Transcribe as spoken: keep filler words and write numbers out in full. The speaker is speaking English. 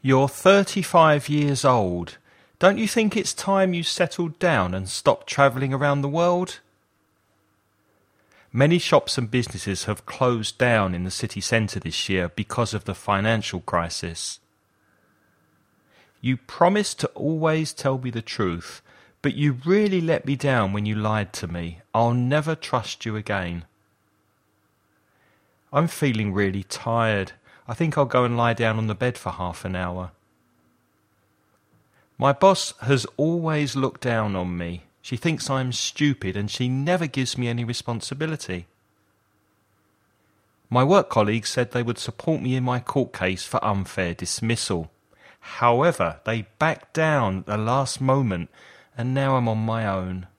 You're thirty-five years old. Don't you think it's time you settled down and stopped travelling around the world? Many shops and businesses have closed down in the city centre this year because of the financial crisis. You promised to always tell me the truth, but you really let me down when you lied to me. I'll never trust you again. I'm feeling really tired. I think I'll go and lie down on the bed for half an hour. My boss has always looked down on me. She thinks I'm stupid and she never gives me any responsibility. My work colleagues said they would support me in my court case for unfair dismissal. However, they backed down at the last moment and now I'm on my own.